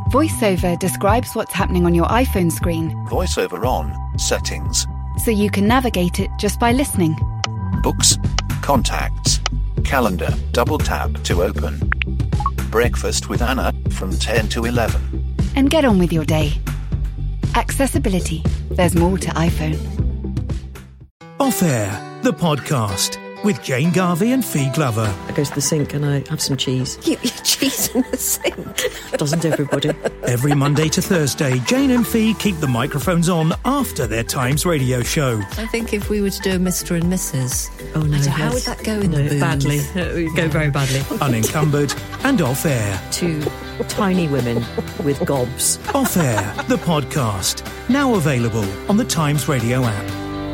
VoiceOver describes what's happening on your iPhone screen. VoiceOver on, settings. So you can navigate it just by listening. Books, contacts, calendar, double tap to open. Breakfast with Anna from 10 to 11. And get on with your day. Accessibility. There's more to iPhone. Off Air, the podcast, with Jane Garvey and Fee Glover. I go to the sink and I have some cheese. You eat cheese in the sink? Doesn't everybody? Every Monday to Thursday, Jane and Fee keep the microphones on after their Times radio show. I think if we were to do a Mr. and Mrs. Oh no, how would that go in the booze? Badly. It would go very badly. Unencumbered and Off Air. Two tiny women with gobs. Off Air, the podcast. Now available on the Times radio app.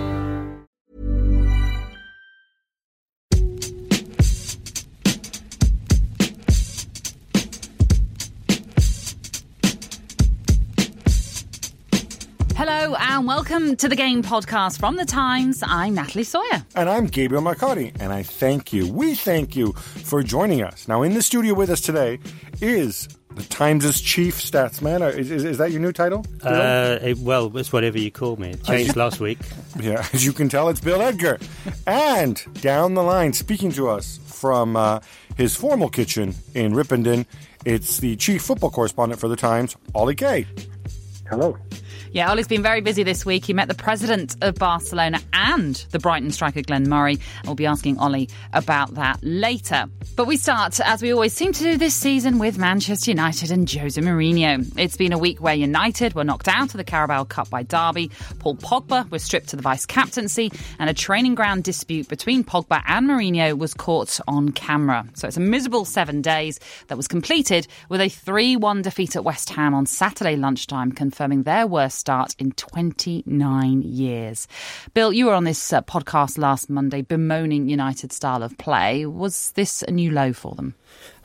Hello and welcome to the Game Podcast from The Times. I'm Natalie Sawyer. And I'm Gabriel Marcotti. And we thank you for joining us. Now, in the studio with us today is the Times' chief statsman. Is that your new title? Well, it's whatever you call me. It changed last week. Yeah, as you can tell, it's Bill Edgar. And down the line, speaking to us from his formal kitchen in Ripponden, it's the chief football correspondent for The Times, Ollie Kay. Hello. Yeah, Ollie's been very busy this week. He met the president of Barcelona and the Brighton striker Glenn Murray. We'll be asking Ollie about that later. But we start, as we always seem to do this season, with Manchester United and Jose Mourinho. It's been a week where United were knocked out of the Carabao Cup by Derby. Paul Pogba was stripped to the vice-captaincy, and a training ground dispute between Pogba and Mourinho was caught on camera. So it's a miserable 7 days that was completed with a 3-1 defeat at West Ham on Saturday lunchtime, confirming their worst start in 29 years. Bill, you were on this podcast last Monday bemoaning United's style of play. Was this a new low for them?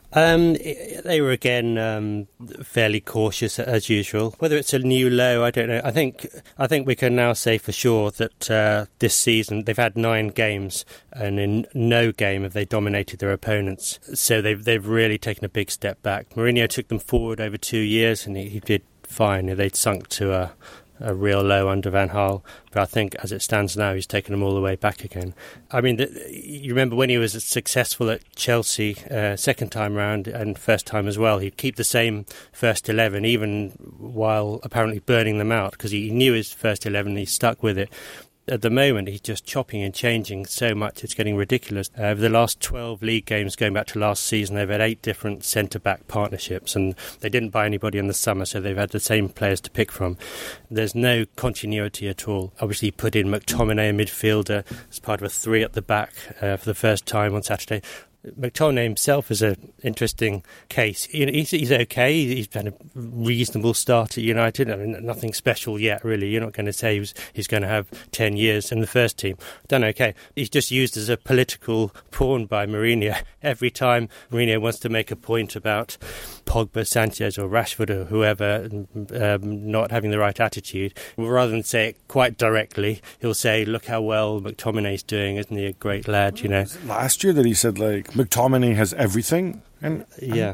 They were again fairly cautious as usual. Whether it's a new low, I don't know. I think we can now say for sure that this season they've had 9 games, and in no game have they dominated their opponents. So they've really taken a big step back. Mourinho took them forward over 2 years, and he did fine. They'd sunk to a real low under Van Gaal, but I think as it stands now, he's taken them all the way back again. I mean, you remember when he was successful at Chelsea second time round and first time as well, he'd keep the same first 11 even while apparently burning them out, because he knew his first 11 and he stuck with it. At the moment, he's just chopping and changing so much, it's getting ridiculous. Over the last 12 league games, going back to last season, they've had 8 different centre-back partnerships, and they didn't buy anybody in the summer, so they've had the same players to pick from. There's no continuity at all. Obviously, he put in McTominay, a midfielder, as part of a 3 at the back for the first time on Saturday. McTominay himself is an interesting case. He's okay. He's had a reasonable start at United. I mean, nothing special yet, really. You're not going to say he's going to have 10 years in the first team. Done okay. He's just used as a political pawn by Mourinho. Every time Mourinho wants to make a point about Pogba, Sanchez or Rashford or whoever not having the right attitude, rather than say it quite directly, he'll say, look how well McTominay's doing, isn't he a great lad, you know. Last year that he said, McTominay has everything. And yeah.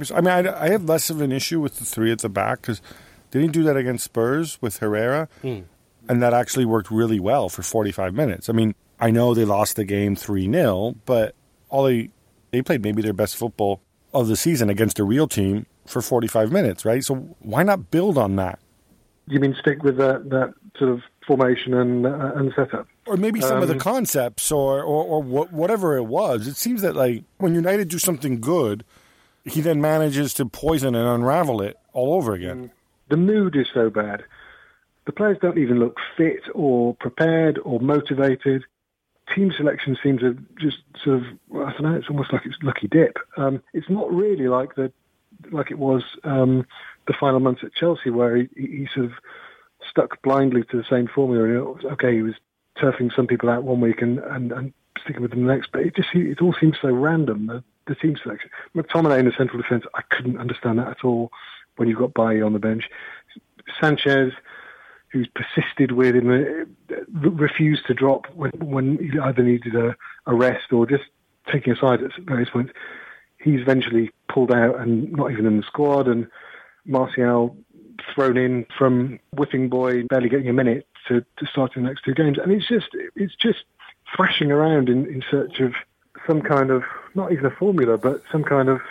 I have less of an issue with the 3 at the back, because didn't he do that against Spurs with Herrera? And that actually worked really well for 45 minutes. I mean, I know they lost the game 3-0, but they played maybe their best football of the season against a real team for 45 minutes, right? So why not build on that? You mean stick with that sort of formation and setup? Or maybe some of the concepts or whatever it was. It seems that when United do something good, he then manages to poison and unravel it all over again. The mood is so bad. The players don't even look fit or prepared or motivated. Team selection seems to just sort of, I don't know, it's almost like it's lucky dip. It's not really like it was the final months at Chelsea, where he sort of stuck blindly to the same formula. Okay, he was turfing some people out one week and sticking with them the next, but it all seems so random, the team selection. McTominay in the central defence, I couldn't understand that at all when you've got Bailly on the bench. Sanchez, who's persisted with him, refused to drop when he either needed a rest or just taking a side at various points. He's eventually pulled out and not even in the squad. And Martial thrown in from whipping boy, barely getting a minute to start in the next two games. And it's just thrashing around in search of some kind of, not even a formula, but some kind of,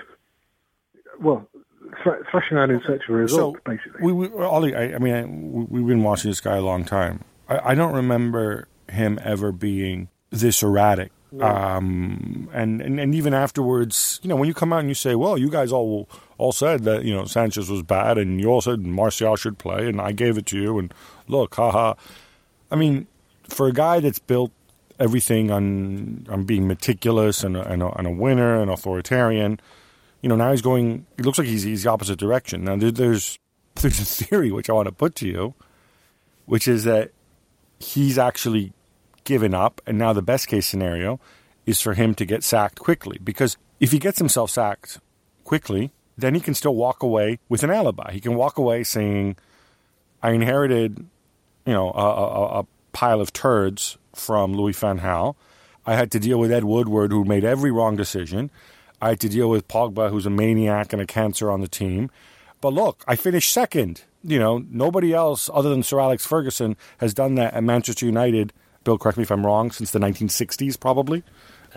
thrashing around in search of a result, basically. Ollie, we've been watching this guy a long time. I don't remember him ever being this erratic. No. And even afterwards, when you come out and you say, well, you guys all said that, Sanchez was bad, and you all said Martial should play, and I gave it to you, and look, haha. I mean, for a guy that's built everything on being meticulous and a winner and authoritarian, now he's going, it looks like he's the opposite direction. Now, there's a theory which I want to put to you, which is that he's actually given up, and now the best case scenario is for him to get sacked quickly. Because if he gets himself sacked quickly, then he can still walk away with an alibi. He can walk away saying, I inherited, a pile of turds from Louis van Gaal. I had to deal with Ed Woodward, who made every wrong decision. I had to deal with Pogba, who's a maniac and a cancer on the team. But look, I finished second. Nobody else other than Sir Alex Ferguson has done that at Manchester United. Bill, correct me if I'm wrong, since the 1960s, probably?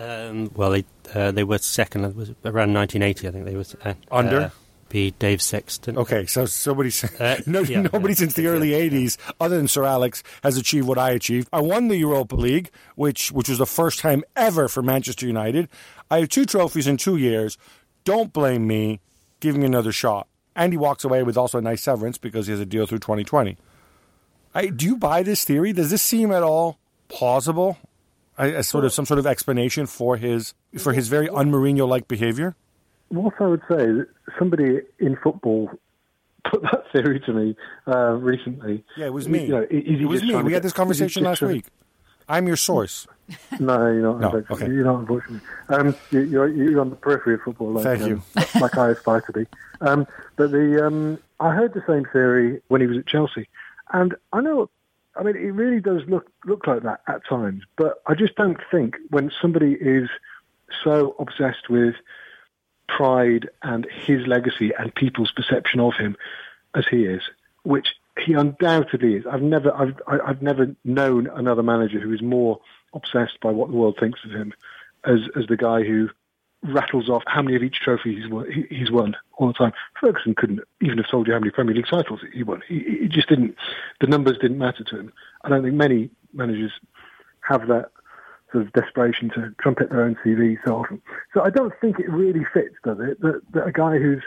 They were second. It was around 1980, I think they were. Under? Be Dave Sexton. Okay, so nobody since the early 80s, other than Sir Alex, has achieved what I achieved. I won the Europa League, which was the first time ever for Manchester United. I have 2 trophies in 2 years. Don't blame me. Give me another shot. And he walks away with also a nice severance because he has a deal through 2020. Do you buy this theory? Does this seem at all plausible? As some sort of explanation for his very un-Mourinho-like behavior? What I would say is that somebody in football put that theory to me recently. Yeah, it was me. It was me. We had this conversation last week. I'm your source. No, you're not. No, okay. You're not, unfortunately. You're on the periphery of football. Thank you. Like I aspire to be. But I heard the same theory when he was at Chelsea. And it really does look like that at times. But I just don't think when somebody is so obsessed with pride and his legacy and people's perception of him as he is, which he undoubtedly is. I've never known another manager who is more obsessed by what the world thinks of him as the guy who rattles off how many of each trophy he's won all the time. Ferguson couldn't even have told you how many Premier League titles he won. He just didn't. The numbers didn't matter to him. I don't think many managers have that sort of desperation to trumpet their own CV so often. So I don't think it really fits, does it, that a guy who's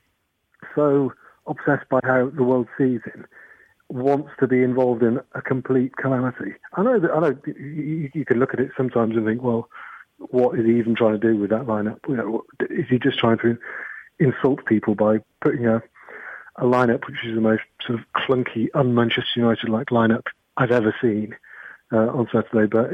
so obsessed by how the world sees him wants to be involved in a complete calamity. I know you can look at it sometimes and think, well, what is he even trying to do with that lineup? Is he just trying to insult people by putting a lineup which is the most sort of clunky, un-Manchester United-like lineup I've ever seen on Saturday? But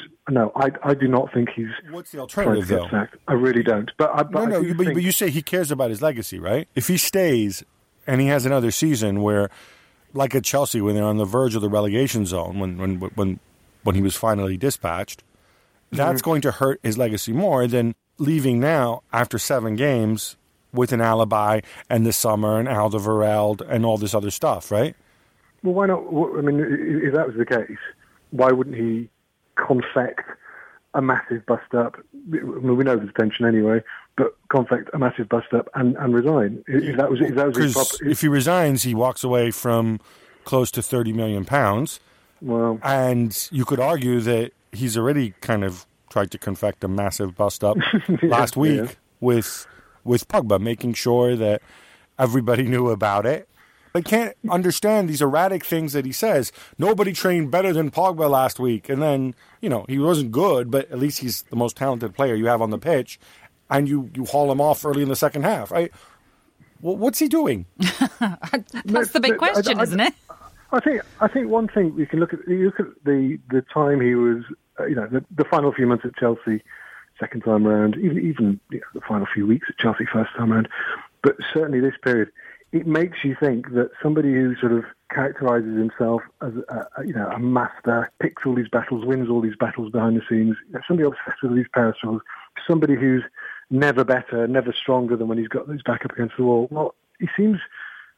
I do not think he's. What's the alternative, though? Sacked. I really don't. But you say he cares about his legacy, right? If he stays and he has another season where, like at Chelsea, when they're on the verge of the relegation zone, when he was finally dispatched, that's going to hurt his legacy more than leaving now after 7 games with an alibi and the summer and Alderweireld and all this other stuff, right? Well, why not? I mean, if that was the case, why wouldn't he confect a massive bust-up? I mean, we know there's tension anyway, but confect a massive bust-up and resign. If that was his proper... If he resigns, he walks away from close to £30 million. Well, and you could argue that he's already kind of tried to confect a massive bust-up last week with Pogba, making sure that everybody knew about it. I can't understand these erratic things that he says. Nobody trained better than Pogba last week. And then, he wasn't good, but at least he's the most talented player you have on the pitch. And you haul him off early in the second half. What's he doing? That's the big question, isn't it? I think one thing you look at the time he was, the final few months at Chelsea, second time around, even the final few weeks at Chelsea first time around, but certainly this period, it makes you think that somebody who sort of characterises himself as a master, picks all these battles, wins all these battles behind the scenes, somebody obsessed with these power struggles, somebody who's never better, never stronger than when he's got his back up against the wall. Well, he seems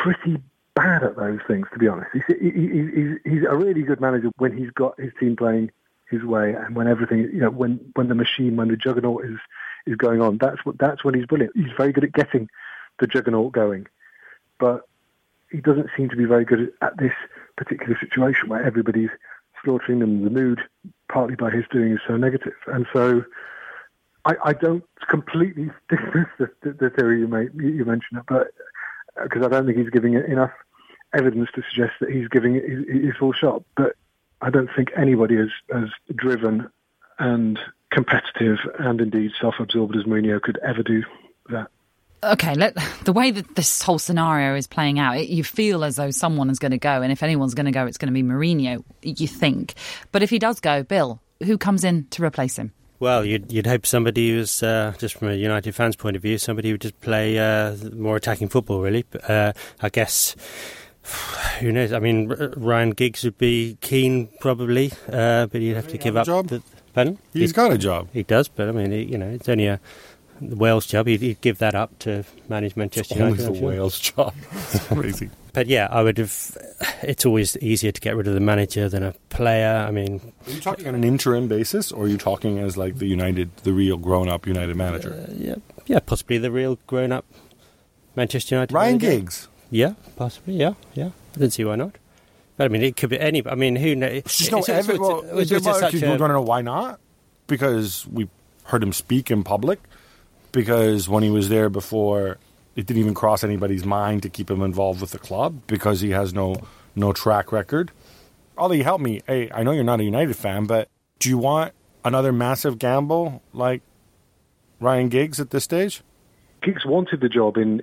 pretty bad at those things, to be honest. He's a really good manager when he's got his team playing his way, and when everything, when the machine, when the juggernaut is going on, that's when he's brilliant. He's very good at getting the juggernaut going, but he doesn't seem to be very good at this particular situation where everybody's slaughtering them. The mood, partly by his doing, is so negative, and so I don't completely dismiss the theory you mentioned, but because I don't think he's giving it enough evidence to suggest that he's giving it his full shot. But I don't think anybody as driven and competitive and indeed self-absorbed as Mourinho could ever do that. Okay, the way that this whole scenario is playing out, you feel as though someone is going to go, and if anyone's going to go, it's going to be Mourinho, you think. But if he does go, Bill, who comes in to replace him? Well, you'd hope somebody who's, just from a United fan's point of view, somebody who would just play more attacking football, really. I guess, who knows? I mean, Ryan Giggs would be keen, probably, but he'd have to give up. Pardon? He's got a job. He does, but I mean, it's only a Wales job. He'd give that up to manage Manchester United. Only the Wales job. That's crazy. But yeah, I would have. It's always easier to get rid of the manager than a player. I mean, are you talking on an interim basis, or are you talking as like the real grown-up United manager? Yeah, possibly the real grown-up Manchester United. Ryan manager. Giggs. Yeah, possibly. Yeah. I don't see why not. But I mean, it could be any. I mean, who knows? You want to know why not? Because we heard him speak in public. Because when he was there before, it didn't even cross anybody's mind to keep him involved with the club because he has no track record. Ollie, help me. Hey, I know you're not a United fan, but do you want another massive gamble like Ryan Giggs at this stage? Giggs wanted the job in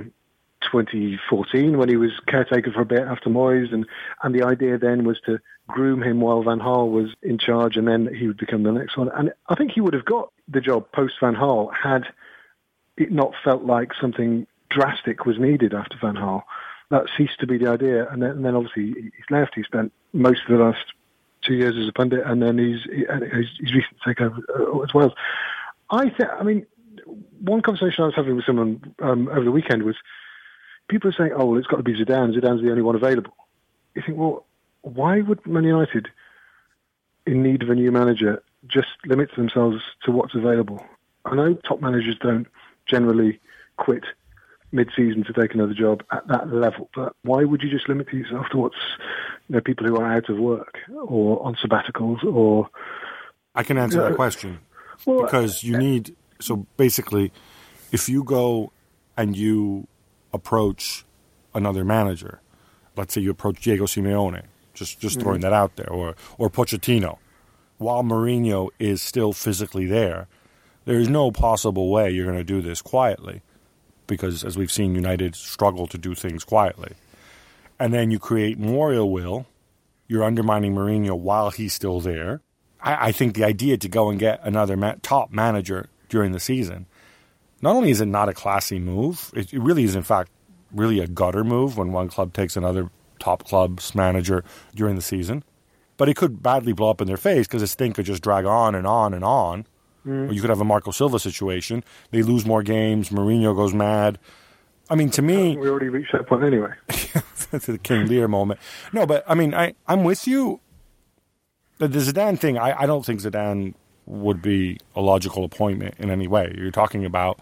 2014 when he was caretaker for a bit after Moyes, and the idea then was to groom him while Van Gaal was in charge, and then he would become the next one. And I think he would have got the job post Van Gaal had it not felt like something drastic was needed after Van Gaal. That ceased to be the idea, and then obviously he's left. He spent most of the last 2 years as a pundit, and then he's recently taken over as well. I mean, one conversation I was having with someone over the weekend was people are saying, "Oh, well, it's got to be Zidane. Zidane's the only one available." You think, well, why would Man United, in need of a new manager, just limit themselves to what's available? I know top managers don't generally quit mid-season to take another job at that level, but why would you just limit yourself to what's people who are out of work or on sabbaticals? Or I can answer that question because you need. So basically, if you go and you approach another manager, let's say you approach Diego Simeone, just throwing that out there, or Pochettino, while Mourinho is still physically there is no possible way you're going to do this quietly, because as we've seen, United struggle to do things quietly. And then you create more ill will. You're undermining Mourinho while he's still there. I think the idea to go and get another top manager during the season, not only is it not a classy move, it really is in fact really a gutter move when one club takes another top club's manager during the season, but it could badly blow up in their face because this thing could just drag on and on and on. Or you could have a Marco Silva situation. They lose more games. Mourinho goes mad. I mean, to me... We already reached that point anyway. That's the King Lear moment. No, but I mean, I'm with you. The Zidane thing, I don't think Zidane would be a logical appointment in any way. You're talking about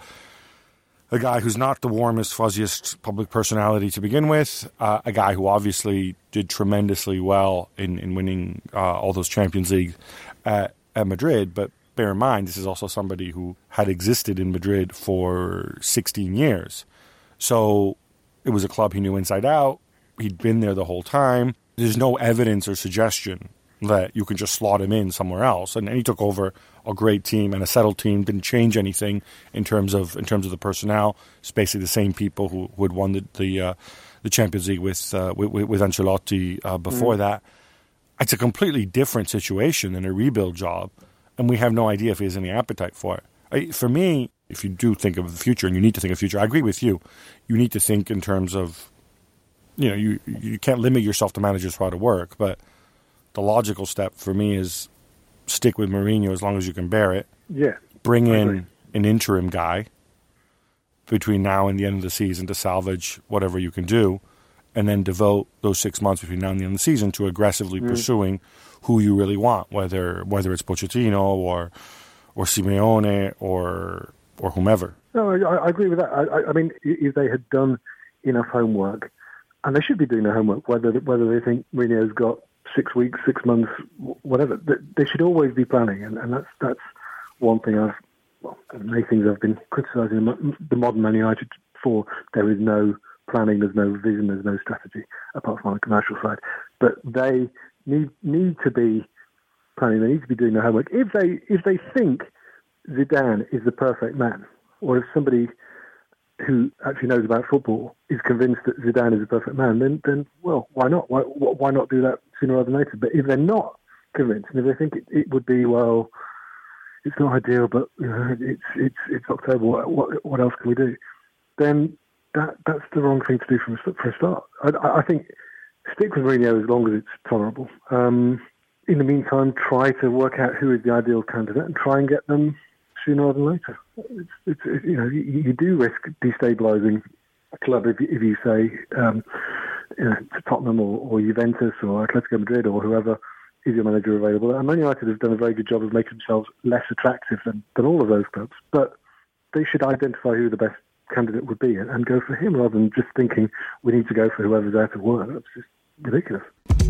a guy who's not the warmest, fuzziest public personality to begin with, a guy who obviously did tremendously well in winning all those Champions League at Madrid, but bear in mind, this is also somebody who had existed in Madrid for 16 years. So it was a club he knew inside out. He'd been there the whole time. There's no evidence or suggestion that you can just slot him in somewhere else. And he took over a great team and a settled team, didn't change anything in terms of the personnel. It's basically the same people who had won the Champions League with Ancelotti before that. It's a completely different situation than a rebuild job. And we have no idea if he has any appetite for it. For me, if you do think of the future, and you need to think of the future, I agree with you. You need to think in terms of, you can't limit yourself to managers who are out of work, but the logical step for me is stick with Mourinho as long as you can bear it. Yeah. Bring in an interim guy, between now and the end of the season to salvage whatever you can do, and then devote those 6 months between now and the end of the season to aggressively pursuing who you really want, whether it's Pochettino or Simeone or whomever. No, I agree with that. I mean, if they had done enough homework, and they should be doing their homework, whether they think Mourinho's got 6 weeks, 6 months, whatever, they should always be planning, and that's one thing many things I've been criticising the modern Man United for. There is no planning, there's no vision, there's no strategy, apart from on the commercial side. But they need to be planning, they need to be doing their homework. If they think Zidane is the perfect man, or if somebody who actually knows about football is convinced that Zidane is the perfect man, then well, why not? Why not do that sooner rather than later? But if they're not convinced, and if they think it would be, well, it's not ideal, but it's October. What else can we do? Then that's the wrong thing to do for a start. I think stick with Mourinho as long as it's tolerable. In the meantime, try to work out who is the ideal candidate and try and get them sooner rather than later. You do risk destabilising a club if you say to Tottenham or Juventus or Atletico Madrid or whoever is your manager available. And Man United have done a very good job of making themselves less attractive than all of those clubs. But they should identify who the best candidate would be and go for him rather than just thinking we need to go for whoever's out of work. That's just ridiculous.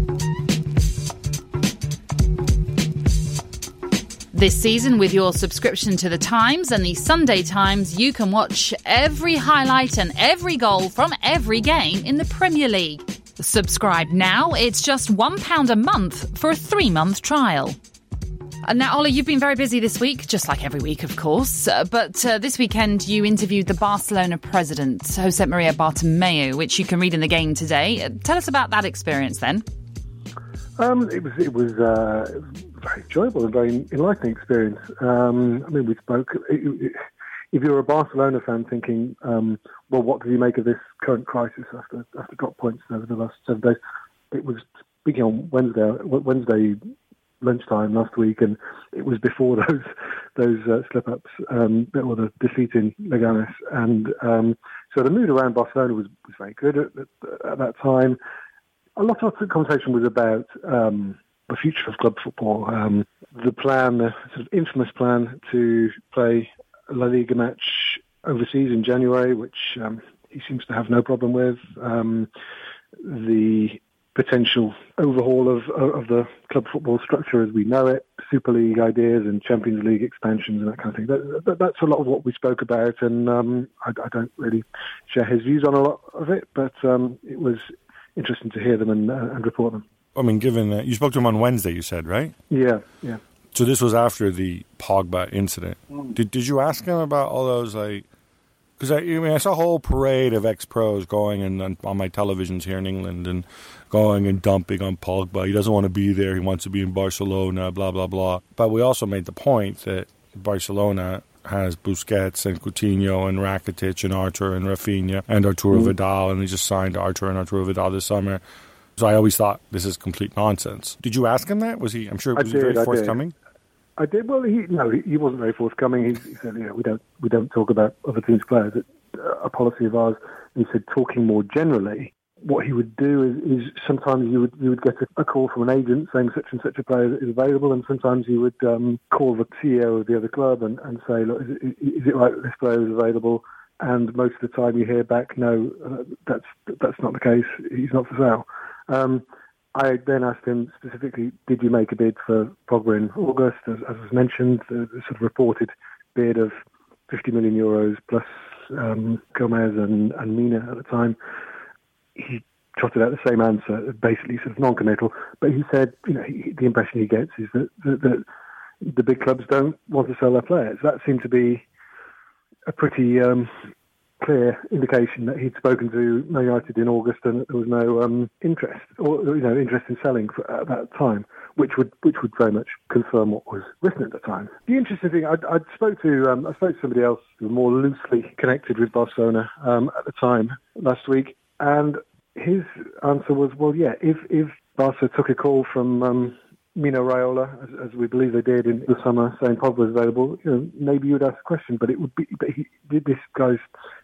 This season, with your subscription to The Times and the Sunday Times, you can watch every highlight and every goal from every game in the Premier League. Subscribe now. It's just £1 a month for a 3-month trial. Now, Ollie, you've been very busy this week, just like every week, of course. But this weekend, you interviewed the Barcelona president, Josep Maria Bartomeu, which you can read in The Game today. Tell us about that experience, then. It was very enjoyable and very enlightening experience. We spoke. If you're a Barcelona fan thinking, well, what do you make of this current crisis after drop points over the last 7 days? It was speaking on Wednesday lunchtime last week, and it was before those slip-ups, or the defeat in Leganes. And so the mood around Barcelona was very good at that time. A lot of the conversation was about the future of club football, the sort of infamous plan to play a La Liga match overseas in January, which he seems to have no problem with. The potential overhaul of the club football structure as we know it, Super League ideas and Champions League expansions and that kind of thing. That's a lot of what we spoke about, and I don't really share his views on a lot of it, but it was interesting to hear them and report them. I mean, given that you spoke to him on Wednesday, you said, right? Yeah. So this was after the Pogba incident. Did you ask him about all those, because I saw a whole parade of ex-pros going and on my televisions here in England and going and dumping on Pogba. He doesn't want to be there. He wants to be in Barcelona, blah, blah, blah. But we also made the point that Barcelona has Busquets and Coutinho and Rakitic and Arthur and Rafinha and Arturo Vidal, and they just signed Arthur and Arturo Vidal this summer. So I always thought this is complete nonsense. Did you ask him that? Was he very forthcoming? I did. Well, he wasn't very forthcoming. He said, we don't talk about other teams' players. It's a policy of ours. And he said, talking more generally, what he would do is sometimes you would get a call from an agent saying such and such a player is available, and sometimes you would call the CEO of the other club and say, look, is it right that this player is available? And most of the time you hear back, no, that's not the case. He's not for sale. I then asked him specifically, did you make a bid for Pogba in August? As was mentioned, the sort of reported bid of €50 million plus Gomez and Mina at the time. He trotted out the same answer, basically sort of non-committal. But he said, the impression he gets is that the big clubs don't want to sell their players. That seemed to be a pretty clear indication that he'd spoken to Man United in August and that there was no interest in selling at that time, which would very much confirm what was written at the time. The interesting thing, I spoke to somebody else who was more loosely connected with Barcelona at the time last week, and his answer was, well, yeah, if Barca took a call from Mino Raiola, as we believe they did in the summer, saying Pogba was available, maybe you would ask a question, but it would be. But this guy's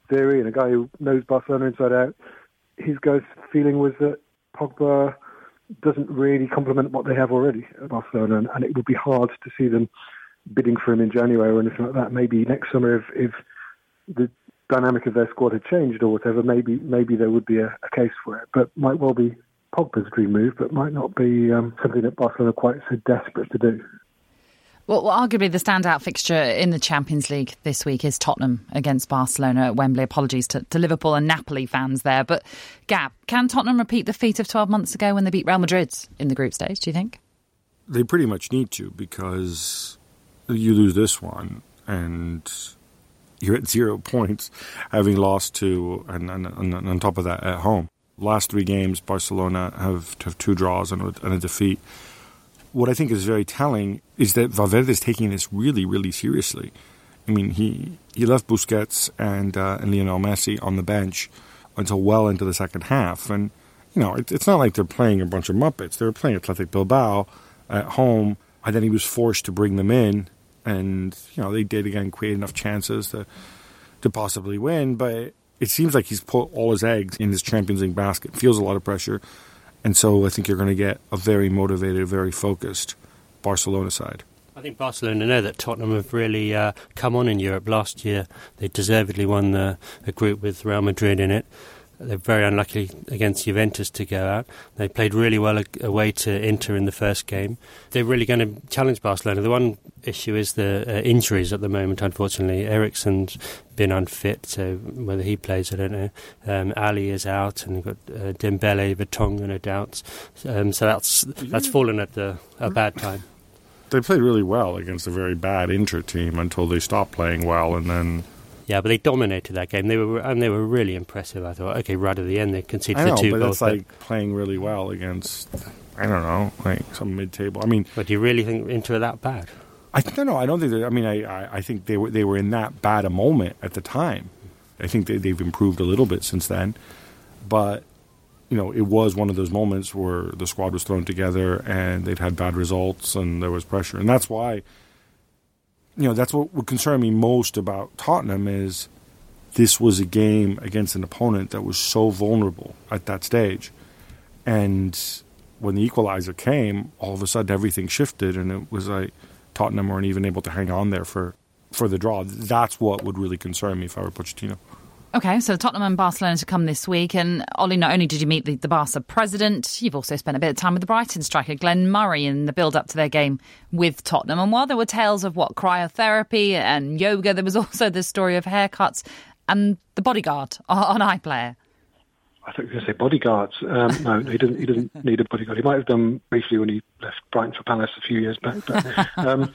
theory and a guy who knows Barcelona inside out, his guy's feeling was that Pogba doesn't really complement what they have already at Barcelona, and it would be hard to see them bidding for him in January or anything like that. Maybe next summer, if the dynamic of their squad had changed or whatever, maybe there would be a case for it. But might well be Pogba's dream move, but might not be something that Barcelona are quite so desperate to do. Well, arguably the standout fixture in the Champions League this week is Tottenham against Barcelona at Wembley. Apologies to Liverpool and Napoli fans there. But, Gab, can Tottenham repeat the feat of 12 months ago when they beat Real Madrid in the group stage, do you think? They pretty much need to, because you lose this one and you're at 0 points, having lost two, and on top of that at home. Last 3 games, Barcelona have 2 draws and a defeat. What I think is very telling is that Valverde is taking this really, really seriously. I mean, he left Busquets and Lionel Messi on the bench until well into the second half. And, you know, it's not like they're playing a bunch of Muppets. They were playing Athletic Bilbao at home, and then he was forced to bring them in. And, you know, they did, again, create enough chances to possibly win. But it seems like he's put all his eggs in his Champions League basket, feels a lot of pressure. And so I think you're going to get a very motivated, very focused Barcelona side. I think Barcelona know that Tottenham have really come on in Europe. Last year they deservedly won a group with Real Madrid in it. They're very unlucky against Juventus to go out. They played really well away to Inter in the first game. They're really going to challenge Barcelona. The one issue is the injuries at the moment, unfortunately. Eriksen's been unfit, so whether he plays, I don't know. Ali is out, and you've got Dembele, Vertonghen are doubts. So that's fallen at a bad time. They played really well against a very bad Inter team until they stopped playing well, and then... Yeah, but they dominated that game. They were really impressive. I thought, okay, right at the end they conceded the 2 goals. But it's like playing really well against, I don't know, like some mid-table. I mean, but do you really think Inter are that bad? I don't know. I don't think. I think they were in that bad a moment at the time. I think they've improved a little bit since then, but you know, it was one of those moments where the squad was thrown together and they'd had bad results and there was pressure, and that's why. You know, that's what would concern me most about Tottenham is this was a game against an opponent that was so vulnerable at that stage. And when the equaliser came, all of a sudden everything shifted and it was like Tottenham weren't even able to hang on there for the draw. That's what would really concern me if I were Pochettino. OK, so Tottenham and Barcelona to come this week. And, Ollie, not only did you meet the Barca president, you've also spent a bit of time with the Brighton striker, Glenn Murray, in the build-up to their game with Tottenham. And while there were tales of, cryotherapy and yoga, there was also the story of haircuts and the bodyguard on iPlayer. I thought you were going to say bodyguards. No, he doesn't need a bodyguard. He might have done briefly when he left Brighton for Palace a few years back. But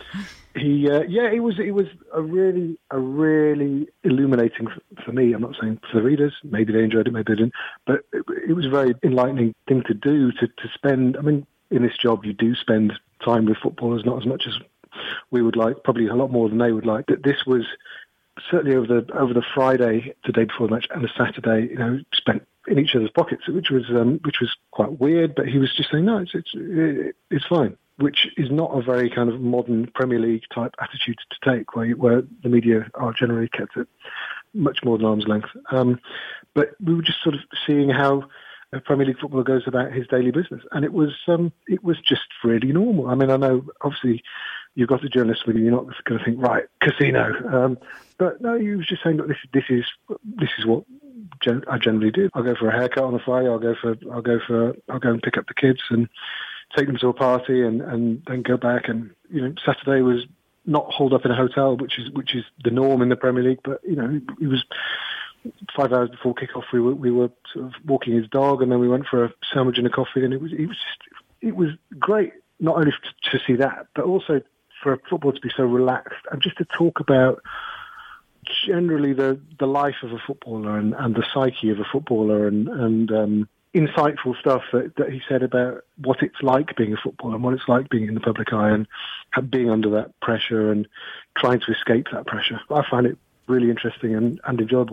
it was a really illuminating for me. I'm not saying for the readers. Maybe they enjoyed it, maybe they didn't. But it was a very enlightening thing to do. To spend. I mean, in this job, you do spend time with footballers, not as much as we would like. Probably a lot more than they would like. That this was certainly over the Friday, the day before the match, and the Saturday. You know, spent in each other's pockets, which was quite weird. But he was just saying, no, it's fine, which is not a very kind of modern Premier League type attitude to take, where the media are generally kept at much more than arm's length. But we were just sort of seeing how a Premier League footballer goes about his daily business, and it was just really normal. I mean, I know obviously you've got a journalist with you, you're not going to think, right, casino. But no, he was just saying, look, this is what I generally do. I'll go for a haircut on a Friday. I'll go and pick up the kids and take them to a party and then go back. And you know, Saturday was not holed up in a hotel, which is the norm in the Premier League. But you know, it was 5 hours before kickoff. We were sort of walking his dog, and then we went for a sandwich and a coffee. And it was great, not only to see that, but also for football to be so relaxed and just to talk about generally the life of a footballer and the psyche of a footballer and insightful stuff that he said about what it's like being a footballer and what it's like being in the public eye and being under that pressure and trying to escape that pressure. I find it really interesting and enjoyable.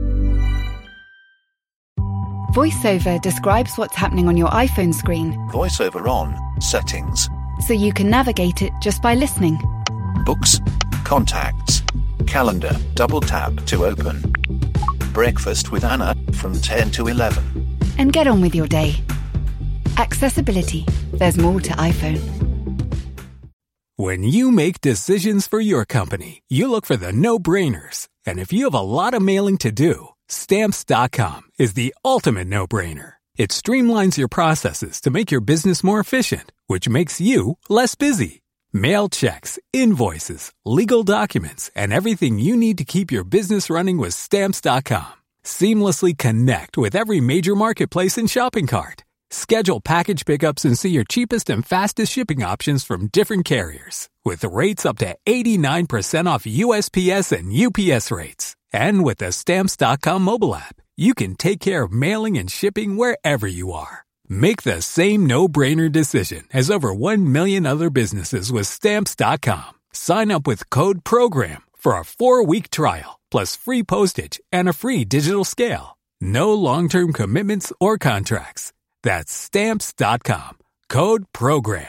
VoiceOver describes what's happening on your iPhone screen. VoiceOver on, settings. So you can navigate it just by listening. Books, contacts, calendar, double tap to open. Breakfast with Anna from 10 to 11. And get on with your day. Accessibility. There's more to iPhone. When you make decisions for your company, you look for the no-brainers. And if you have a lot of mailing to do, Stamps.com is the ultimate no-brainer. It streamlines your processes to make your business more efficient, which makes you less busy. Mail checks, invoices, legal documents, and everything you need to keep your business running with Stamps.com. Seamlessly connect with every major marketplace and shopping cart. Schedule package pickups and see your cheapest and fastest shipping options from different carriers, with rates up to 89% off USPS and UPS rates. And with the Stamps.com mobile app, you can take care of mailing and shipping wherever you are. Make the same no-brainer decision as over 1 million other businesses with Stamps.com. Sign up with code PROGRAM for a 4-week trial, plus free postage and a free digital scale. No long-term commitments or contracts. That's Stamps.com. Code PROGRAM.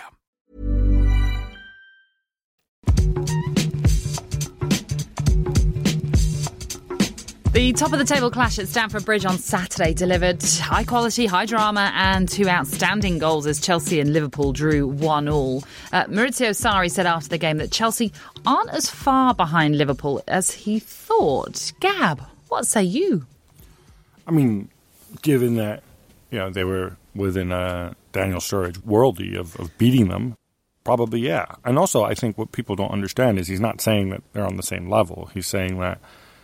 The top of the table clash at Stamford Bridge on Saturday delivered high quality, high drama and 2 outstanding goals as Chelsea and Liverpool drew 1-1. Maurizio Sarri said after the game that Chelsea aren't as far behind Liverpool as he thought. Gab, what say you? I mean, given that they were within Daniel Sturridge worldly of beating them, probably yeah. And also I think what people don't understand is he's not saying that they're on the same level. He's saying that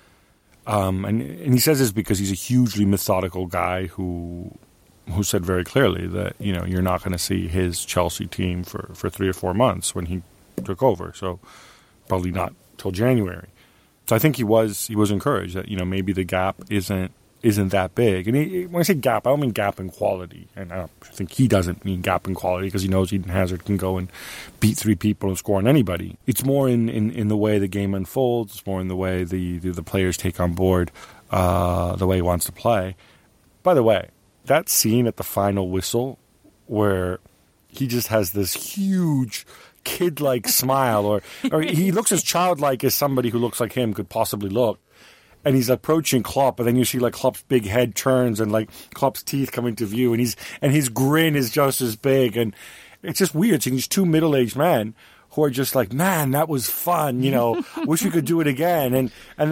and he says this because he's a hugely methodical guy who said very clearly that you're not going to see his Chelsea team for 3 or 4 months when he took over. So probably not till January. So I think he was encouraged that maybe the gap isn't that big. And when I say gap, I don't mean gap in quality. And I don't think he doesn't mean gap in quality because he knows Eden Hazard can go and beat 3 people and score on anybody. It's more in the way the game unfolds. It's more in the way the players take on board the way he wants to play. By the way, that scene at the final whistle where he just has this huge kid-like smile or he looks as childlike as somebody who looks like him could possibly look. And he's approaching Klopp, and then you see Klopp's big head turns and Klopp's teeth come into view, and his grin is just as big, and it's just weird seeing these 2 middle-aged men who are just like, man, that was fun, wish we could do it again, and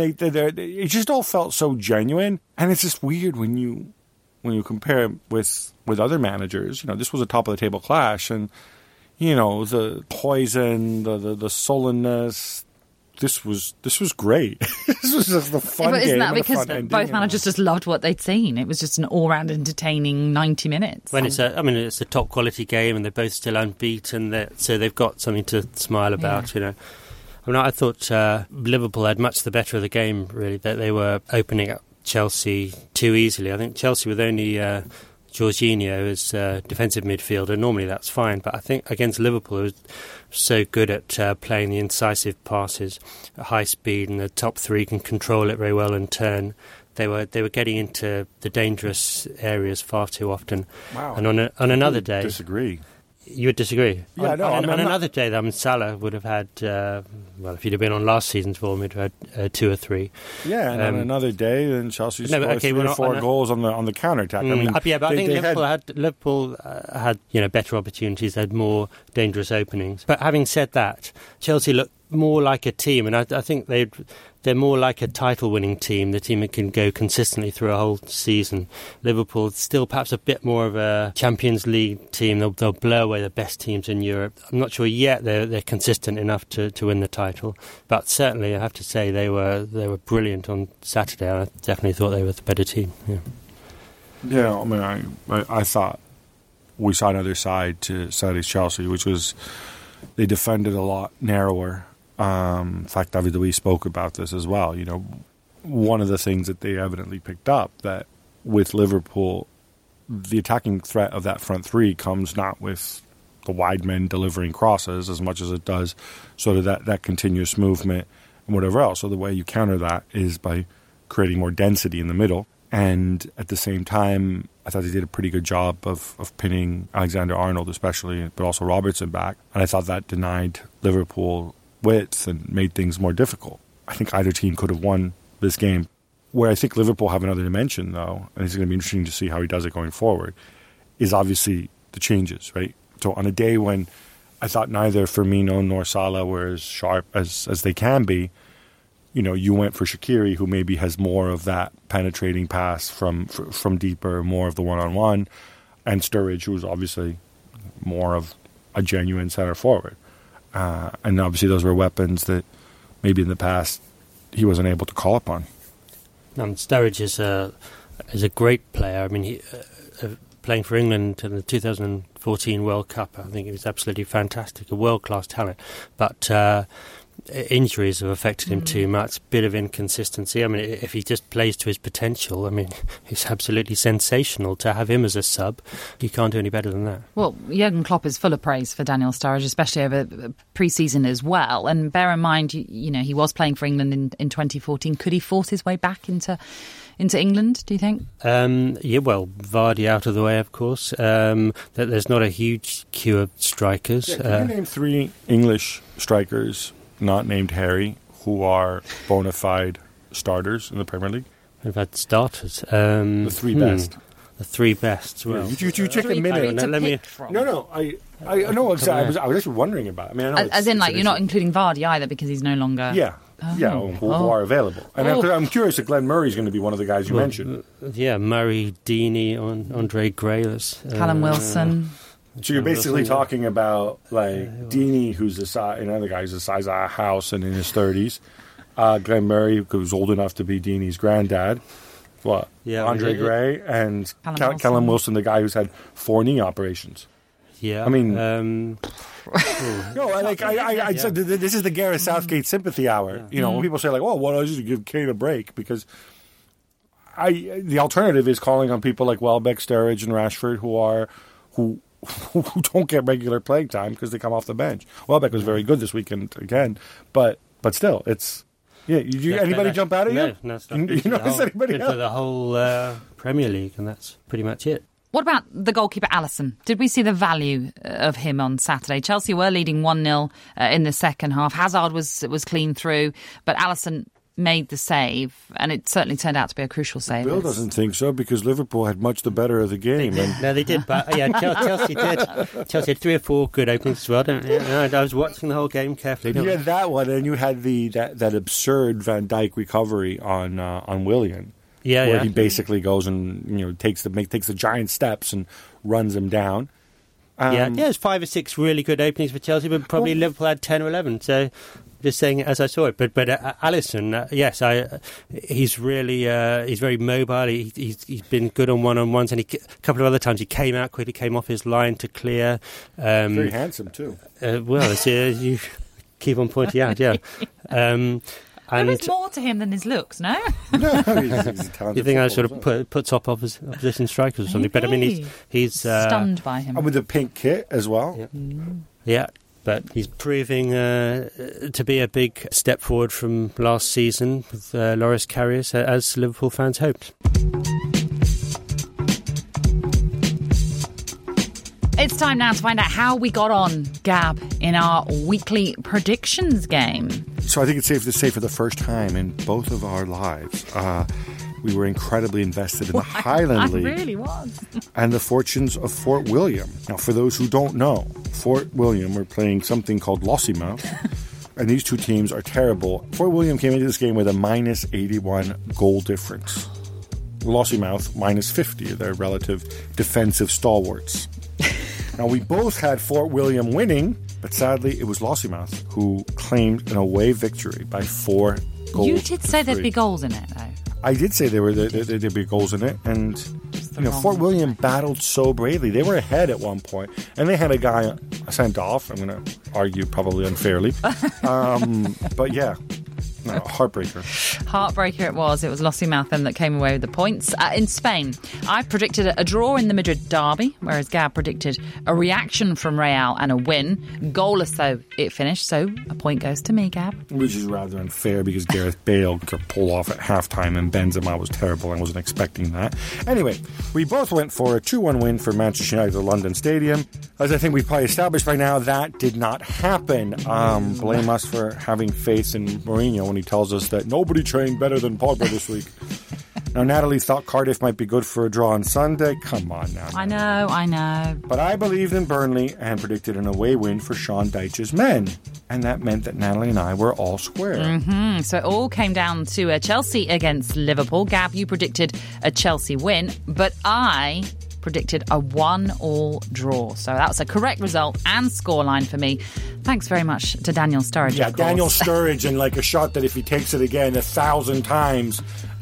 it just all felt so genuine, and it's just weird when you compare with other managers. This was a top of the table clash, and the poison, the sullenness. This was great. This was just the fun game. But isn't that because both managers just loved what they'd seen? It was just an all-round entertaining 90 minutes. When it's a top quality game and they're both still unbeaten, so they've got something to smile about. Yeah. I thought Liverpool had much the better of the game. Really, that they were opening up Chelsea too easily. I think Chelsea with only Jorginho as defensive midfielder, normally that's fine, but I think against Liverpool it was so good at playing the incisive passes at high speed, and the top 3 can control it very well and turn. They were getting into the dangerous areas far too often. Wow. And on another day, disagree. You would disagree? Yeah, on another day, Salah would have had, if he'd have been on last season's form, he'd have had 2 or 3. Yeah, and on another day, then Chelsea scored 3 or 4 goals on the counter-attack. I think Liverpool had better opportunities, had more dangerous openings. But having said that, Chelsea looked more like a team, and I think they're more like a title-winning team, the team that can go consistently through a whole season. Liverpool still perhaps a bit more of a Champions League team. They'll blow away the best teams in Europe. I'm not sure yet they're consistent enough to win the title, but certainly I have to say they were brilliant on Saturday. I definitely thought they were the better team. Yeah, I thought we saw another side to Saturday's Chelsea, which was they defended a lot narrower. In fact, David Luiz spoke about this as well. One of the things that they evidently picked up, that with Liverpool, the attacking threat of that front 3 comes not with the wide men delivering crosses as much as it does sort of that continuous movement and whatever else. So the way you counter that is by creating more density in the middle. And at the same time, I thought they did a pretty good job of pinning Alexander-Arnold especially, but also Robertson back. And I thought that denied Liverpool width and made things more difficult. I think either team could have won this game Where I think Liverpool have another dimension, though, and it's going to be interesting to see how he does it going forward, is obviously the changes, right? So on a day when I thought neither Firmino nor Salah were as sharp as they can be, you went for Shaqiri, who maybe has more of that penetrating pass from deeper, more of the one-on-one, and Sturridge, who's obviously more of a genuine center forward. And obviously those were weapons that maybe in the past he wasn't able to call upon. Sturridge is a great player. I mean, he, playing for England in the 2014 World Cup, I think he was absolutely fantastic, a world-class talent. But injuries have affected him too much, bit of inconsistency. I mean, if he just plays to his potential, I mean, it's absolutely sensational to have him as a sub. You can't do any better than that. Well, Jurgen Klopp is full of praise for Daniel Sturridge, especially over pre-season as well. And bear in mind, he was playing for England in 2014. Could he force his way back into England, do you think? Yeah, well, Vardy out of the way, of course. There's not a huge queue of strikers. Yeah, can you name 3 English strikers not named Harry, who are bona fide starters in the Premier League? We've had starters. The 3 best. The 3 best. Well, you check a minute. No. I know exactly. I was actually wondering about it. I mean, I know as in, you're not including Vardy either because he's no longer. Yeah. Who are available. And I'm curious if Glenn Murray's going to be one of the guys you mentioned. Yeah, Murray, Deeney, Andre Gray, Callum Wilson. So you're basically talking about Deeney, who's another guy's the size of a house and in his 30s. Glenn Murray, who's old enough to be Deeney's granddad. What? Yeah, Andre Gray and Callum Wilson, the guy who's had 4 knee operations. Yeah, I mean, I said this is the Gareth Southgate sympathy hour. When people say "Why don't you give Kane a break?" Because the alternative is calling on people like Welbeck, Sturridge, and Rashford, who don't get regular playing time because they come off the bench. Welbeck was very good this weekend again, but still, it's anybody jump out at you? No, it's not. You notice anybody else? For the whole Premier League, and that's pretty much it. What about the goalkeeper, Alisson? Did we see the value of him on Saturday? Chelsea were leading 1-0 in the second half. Hazard was clean through, but Alisson made the save, and it certainly turned out to be a crucial save. Bill doesn't think so because Liverpool had much the better of the game. No, they did, but Chelsea did. Chelsea had 3 or 4 good openings as well. I was watching the whole game carefully. You had that one, and you had that absurd Van Dijk recovery on Willian. Where he basically goes and takes the giant steps and runs him down. There's 5 or 6 really good openings for Chelsea, but probably Liverpool had 10 or 11. So just saying it as I saw it. But Alisson, yes, he's really he's very mobile. He's been good on one-on-ones, and a couple of other times he came out quickly, came off his line to clear. Very handsome too. You keep on pointing out, yeah. There is more to him than his looks, no? No, he's a talented. You think I sort of puts up opposition strikers or something? But I mean, he's stunned by him. And with the pink kit as well. Yeah, but he's proving to be a big step forward from last season with Loris Karius, as Liverpool fans hoped. It's time now to find out how we got on, Gab, in our weekly predictions game. So I think it's safe to say for the first time in both of our lives, we were incredibly invested in the Highland League. I really was. And the fortunes of Fort William. Now, for those who don't know, Fort William were playing something called Lossiemouth. And these 2 teams are terrible. Fort William came into this game with a minus 81 goal difference. Lossiemouth minus 50, their relative defensive stalwarts. Now, we both had Fort William winning, but sadly, it was Lossiemouth who claimed an away victory by 4 goals. You did say there'd be goals in it, though. I did say there'd be goals in it, and Fort William battled so bravely. They were ahead at one point, and they had a guy sent off. I'm going to argue probably unfairly, but yeah. No, heartbreaker. Heartbreaker it was. It was Lossiemouth then that came away with the points. In Spain, I predicted a draw in the Madrid derby, whereas Gab predicted a reaction from Real and a win. Goalless, though, it finished, so a point goes to me, Gab. Which is rather unfair because Gareth Bale got pulled off at halftime and Benzema was terrible. I wasn't expecting that. Anyway, we both went for a 2-1 win for Manchester United at the London Stadium. As I think we've probably established by now, that did not happen. Blame us for having faith in Mourinho when he tells us that nobody trained better than Pogba this week. Now, Natalie thought Cardiff might be good for a draw on Sunday. Come on now. I know. But I believed in Burnley and predicted an away win for Sean Dyche's men. And that meant that Natalie and I were all square. Mm-hmm. So it all came down to Chelsea against Liverpool. Gab, you predicted a Chelsea win, but I predicted a 1-1 draw. So that was a correct result and scoreline for me. Thanks very much to Daniel Sturridge. Yeah, Daniel Sturridge, and like a shot that if he takes it again 1,000 times,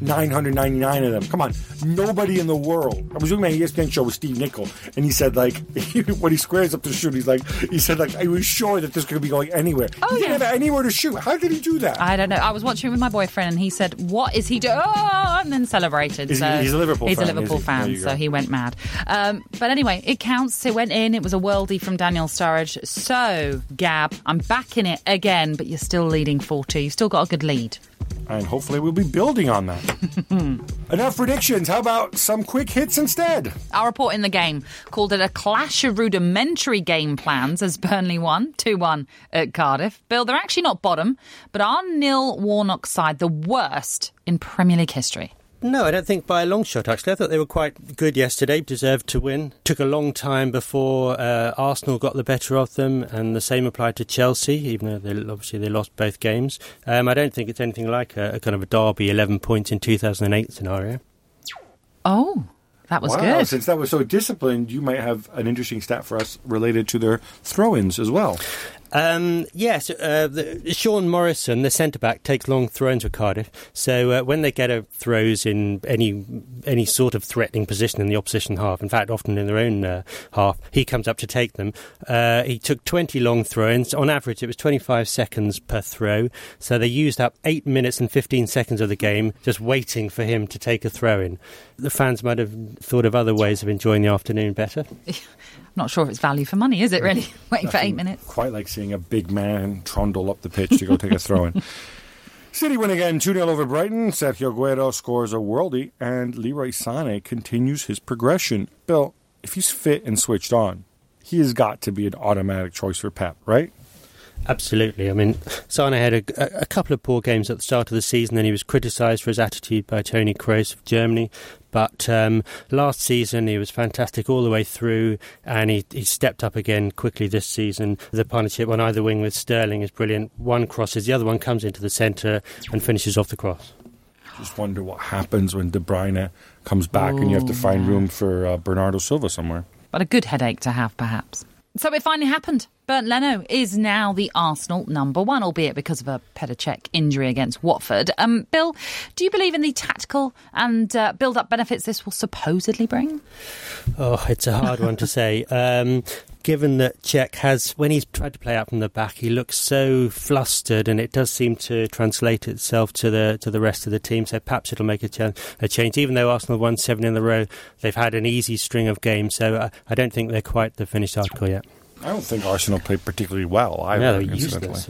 999 of them. Come on, nobody in the world. I was doing my ESPN show with Steve Nicol, and he said like when he squares up to shoot, he said I was sure that this could be going anywhere. He didn't have anywhere to shoot. How did he do that? I don't know. I was watching with my boyfriend, and he said, "What is he doing?" Oh, and then celebrated. He's a Liverpool fan. He's a Liverpool fan, so he went mad. But anyway, it counts. It went in. It was a worldie from Daniel Sturridge. So, Gab, I'm back in it again, but you're still leading 4-2. You've still got a good lead. And hopefully we'll be building on that. Enough predictions. How about some quick hits instead? Our report in the game called it a clash of rudimentary game plans as Burnley won 2-1 at Cardiff. Bill, they're actually not bottom, but are Neil Warnock's side the worst in Premier League history? No, I don't think by a long shot, actually. I thought they were quite good yesterday, deserved to win. Took a long time before Arsenal got the better of them, and the same applied to Chelsea, even though they lost both games. I don't think it's anything like a kind of a derby 11 points in 2008 scenario. Oh, that was good. Since that was so disciplined, you might have an interesting stat for us related to their throw-ins as well. Yes, Sean Morrison, the centre-back, takes long throw-ins with Cardiff. So when they get throws in any sort of threatening position in the opposition half, in fact, often in their own half, he comes up to take them. He took 20 long throw-ins. On average, it was 25 seconds per throw. So they used up 8 minutes and 15 seconds of the game just waiting for him to take a throw-in. The fans might have thought of other ways of enjoying the afternoon better. Not sure if it's value for money, is it really? Waiting for 8 minutes. Quite like seeing a big man trundle up the pitch to go take a throw-in. City win again, 2-0 over Brighton. Sergio Aguero scores a worldie, and Leroy Sané continues his progression. Bill, if he's fit and switched on, he has got to be an automatic choice for Pep, right? Absolutely. I mean, Sané had a couple of poor games at the start of the season, and he was criticised for his attitude by Toni Kroos of Germany. But last season, he was fantastic all the way through, and he stepped up again quickly this season. The partnership on either wing with Sterling is brilliant. One crosses, the other one comes into the centre and finishes off the cross. Just wonder what happens when De Bruyne comes back and you have to find room for Bernardo Silva somewhere. But a good headache to have, perhaps. So it finally happened. Bernd Leno is now the Arsenal number one, albeit because of a Petr Cech injury against Watford. Bill, do you believe in the tactical and build-up benefits this will supposedly bring? Oh, it's a hard one to say. Given that Cech has, when he's tried to play out from the back, he looks so flustered, and it does seem to translate itself to the rest of the team. So perhaps it'll make a change. Even though Arsenal won 7 in a row, they've had an easy string of games. So I don't think they're quite the finished article yet. I don't think Arsenal played particularly well either. Yeah, they're useless.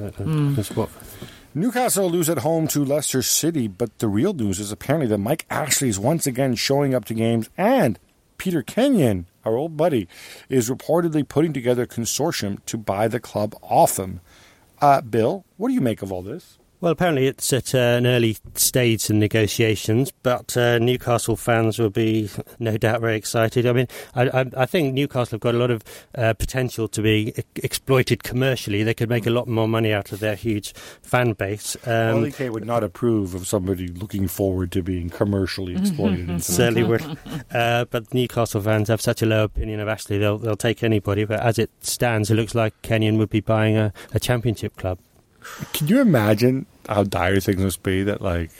Newcastle lose at home to Leicester City, but the real news is apparently that Mike Ashley is once again showing up to games, and Peter Kenyon, our old buddy, is reportedly putting together a consortium to buy the club off him. Bill, what do you make of all this? Well, apparently it's at an early stage in negotiations, but Newcastle fans will be no doubt very excited. I mean, I think Newcastle have got a lot of potential to be exploited commercially. They could make a lot more money out of their huge fan base. Ollie Kay would not approve of somebody looking forward to being commercially exploited. Certainly would. But Newcastle fans have such a low opinion of Ashley, they'll take anybody. But as it stands, it looks like Kenyon would be buying a championship club. Can you imagine how dire things must be that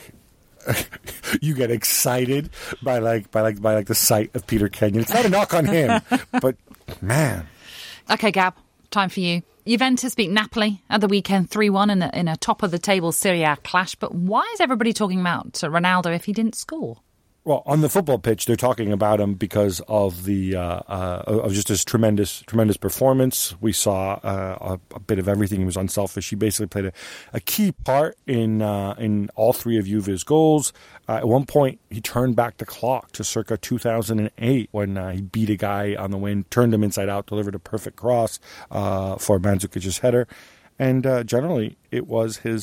you get excited by the sight of Peter Kenyon? It's not a knock on him, but man. Okay, Gab, time for you. Juventus beat Napoli at the weekend 3-1 in a top of the table Serie A clash. But why is everybody talking about Ronaldo if he didn't score? Well, on the football pitch, they're talking about him because of the of just his tremendous performance. We saw a bit of everything. He was unselfish. He basically played a key part in all three of Juve's goals. At one point, he turned back the clock to circa 2008 when he beat a guy on the wing, turned him inside out, delivered a perfect cross for Mandzukic's header, and generally it was his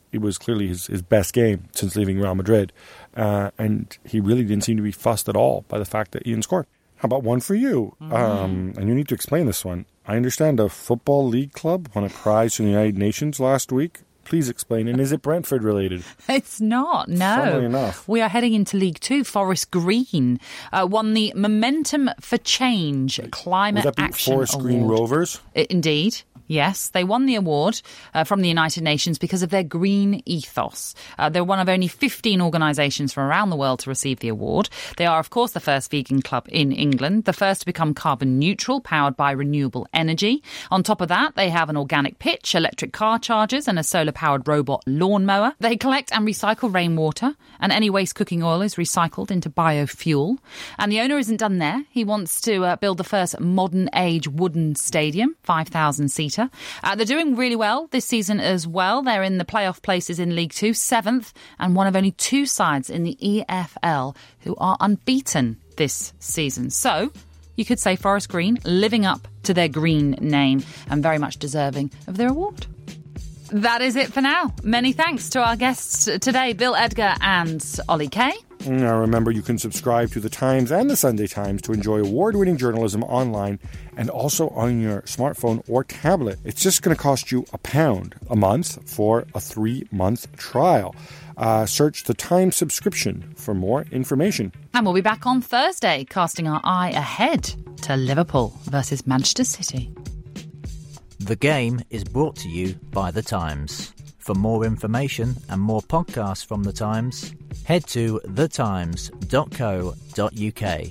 it was clearly his best game since leaving Real Madrid. And he really didn't seem to be fussed at all by the fact that Ian scored. How about one for you? And you need to explain this one. I understand a football league club won a prize from the United Nations last week. Please explain. And is it Brentford related? It's not, no. Funnily enough. We are heading into League Two. Forest Green won the Momentum for Change Climate Would that be Action Forest Award. Green Rovers? Indeed. Yes, they won the award from the United Nations because of their green ethos. They're one of only 15 organisations from around the world to receive the award. They are, of course, the first vegan club in England, the first to become carbon neutral, powered by renewable energy. On top of that, they have an organic pitch, electric car chargers and a solar-powered robot lawnmower. They collect and recycle rainwater, and any waste cooking oil is recycled into biofuel. And the owner isn't done there. He wants to build the first modern-age wooden stadium, 5,000-seater. They're doing really well this season as well. They're in the playoff places in League Two, 7th, and one of only 2 sides in the EFL who are unbeaten this season. So you could say Forest Green living up to their green name and very much deserving of their award. That is it for now. Many thanks to our guests today, Bill Edgar and Ollie Kay. Now remember, you can subscribe to The Times and The Sunday Times to enjoy award-winning journalism online and also on your smartphone or tablet. It's just going to cost you £1 a month for a 3-month trial. Search The Times subscription for more information. And we'll be back on Thursday, casting our eye ahead to Liverpool versus Manchester City. The Game is brought to you by The Times. For more information and more podcasts from The Times, head to thetimes.co.uk.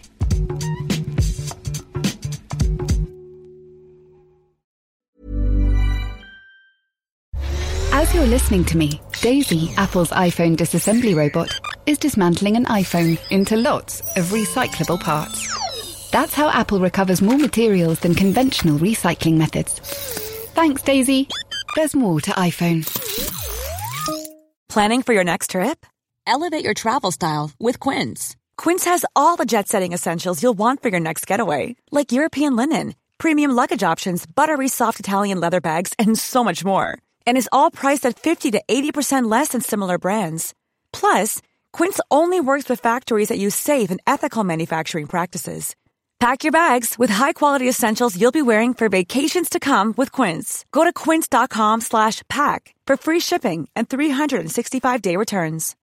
As you're listening to me, Daisy, Apple's iPhone disassembly robot, is dismantling an iPhone into lots of recyclable parts. That's how Apple recovers more materials than conventional recycling methods. Thanks, Daisy. There's more to iPhone. Planning for your next trip? Elevate your travel style with Quince. Quince has all the jet-setting essentials you'll want for your next getaway, like European linen, premium luggage options, buttery soft Italian leather bags, and so much more. And is all priced at 50 to 80% less than similar brands. Plus, Quince only works with factories that use safe and ethical manufacturing practices. Pack your bags with high-quality essentials you'll be wearing for vacations to come with Quince. Go to quince.com/pack for free shipping and 365-day returns.